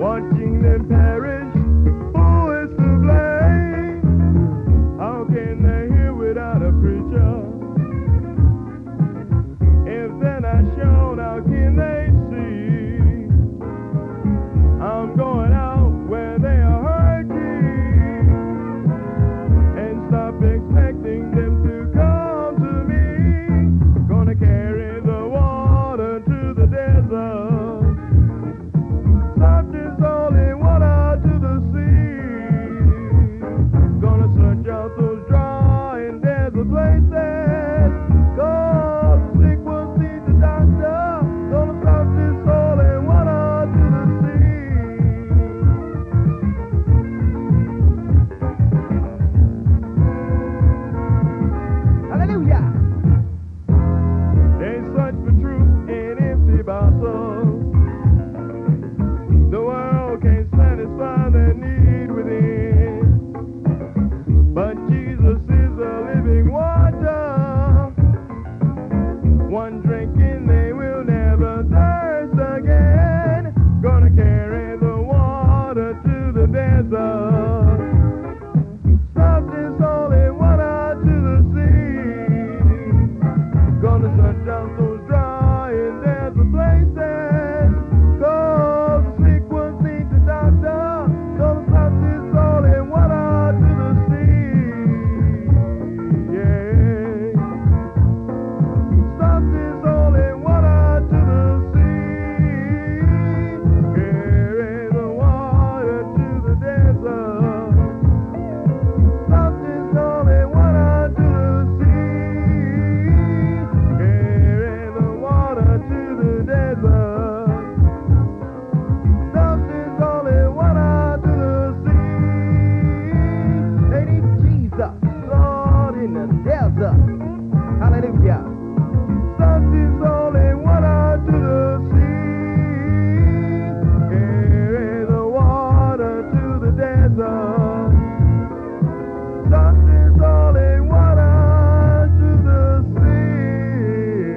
watching them perish. Who is to blame? How can they hear without a preacher? If they're not shown, how can they see? I'm going out where they are hurting, and stop expecting them to come to me. Gonna carry the water to the desert, stop this holy water to the sea. Gonna search out those dry and desert places, 'cause the sick will see the doctor. Gonna stop this holy water to the sea. Hallelujah. They search for truth in empty bottles. The world can't satisfy their need within, but Jesus is the living water. One drink and they will never thirst again. Gonna carry the water to the desert, stop this holy water to the sea. Gonna shut down those dry and desert places, 'cause the sick ones need the doctor. Gonna stop this holy water to the sea. Yeah. Stop this holy water to the sea. Carry the water to the desert. Stop this holy water to the sea. Carry the water to the desert. Stop this holy water to the sea. They need Jesus, Lord, in the desert. Hallelujah. Stop this holy water to the sea. Carry the water to the desert. Stop this holy water to the sea.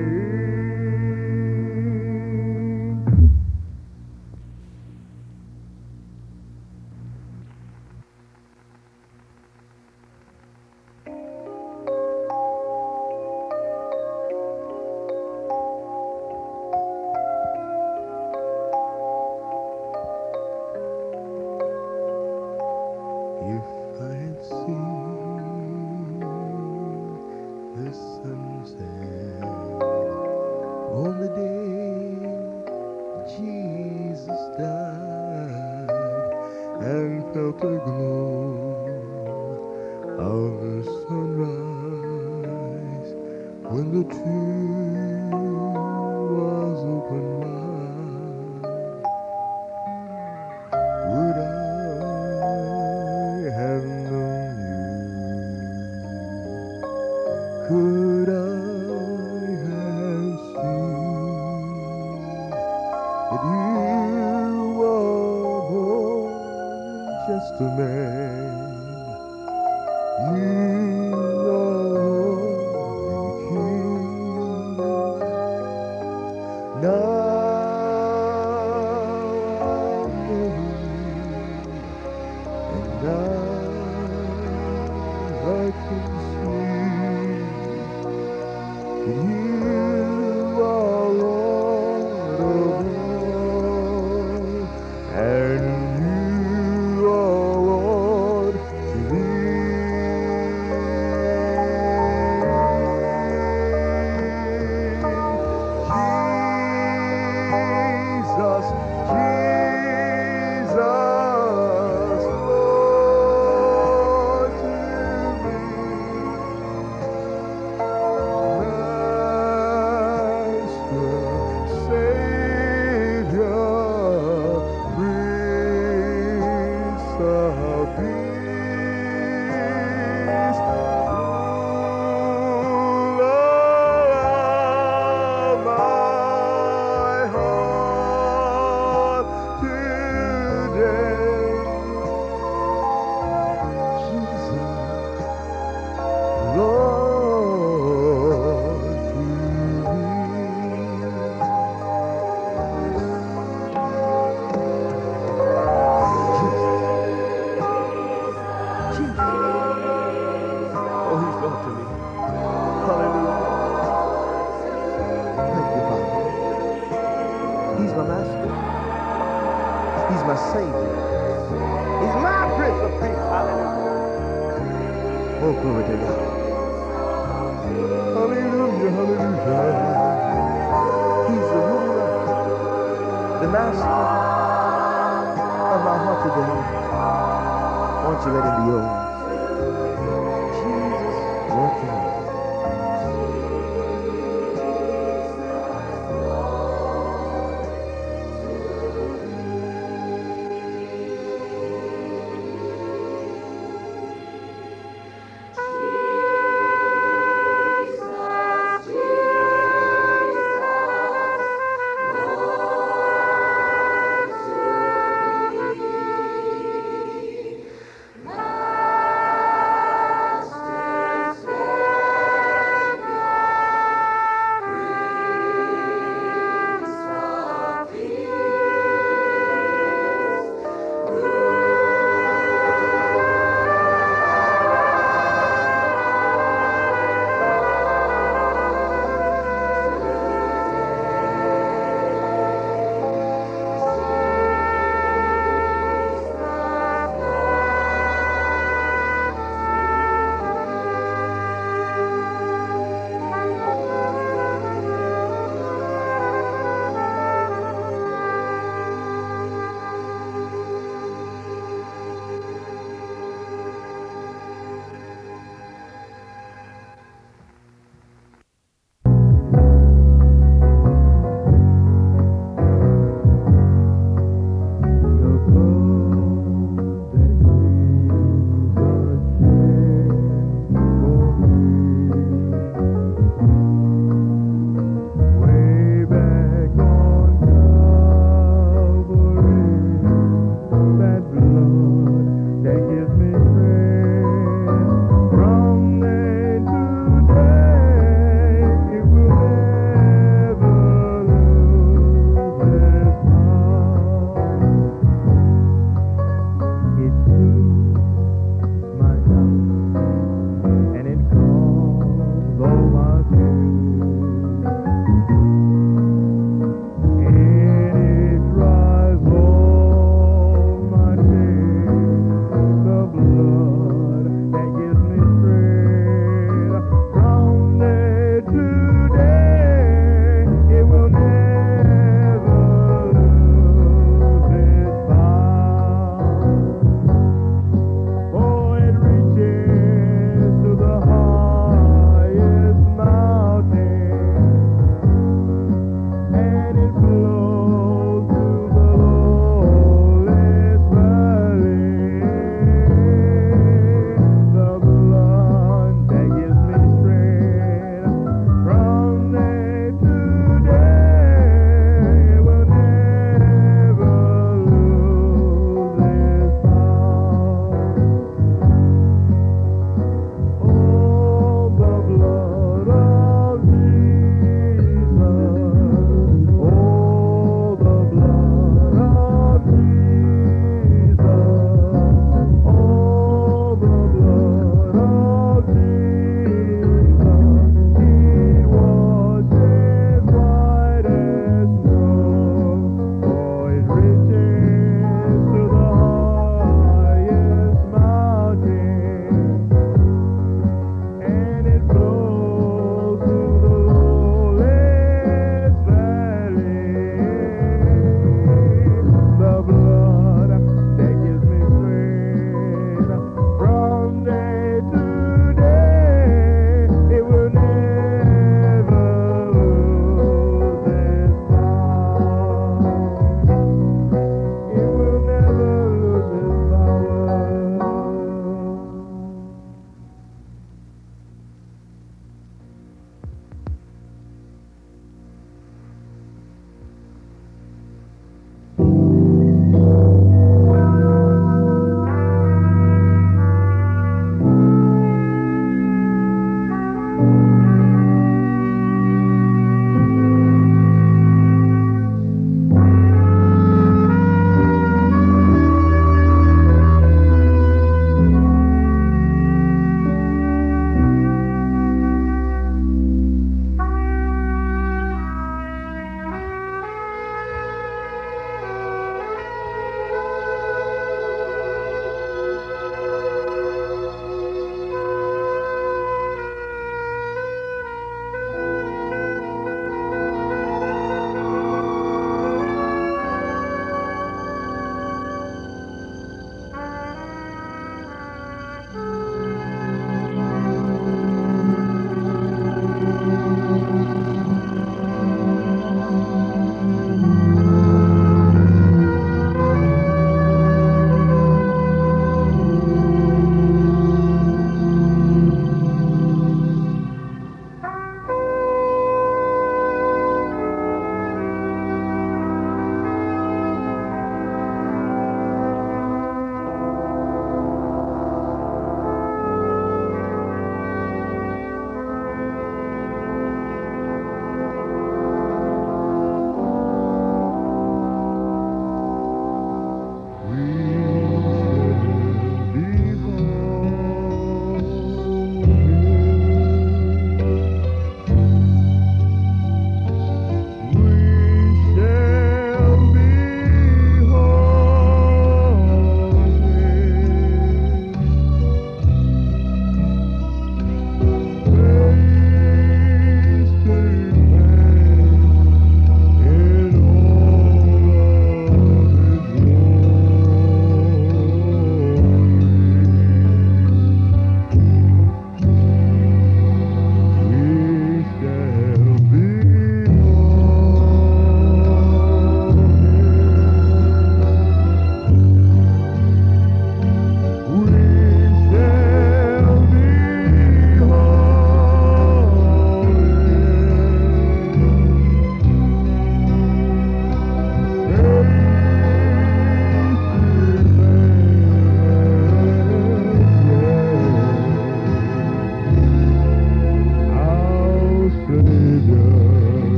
If I had seen the sunset on the day Jesus died, and felt the glow of the sunrise when the tomb was open wide, would I have known you? Could I have seen that you were more than just a man? You are the King. Now I know you, and now I can see that you are Lord of all, and you are Lord to me. He's my Savior. He's my Prince of Peace. Hallelujah. Oh, glory to God. Hallelujah, hallelujah. He's the ruler, the master of my heart today. Won't you let him be yours? Jesus, working.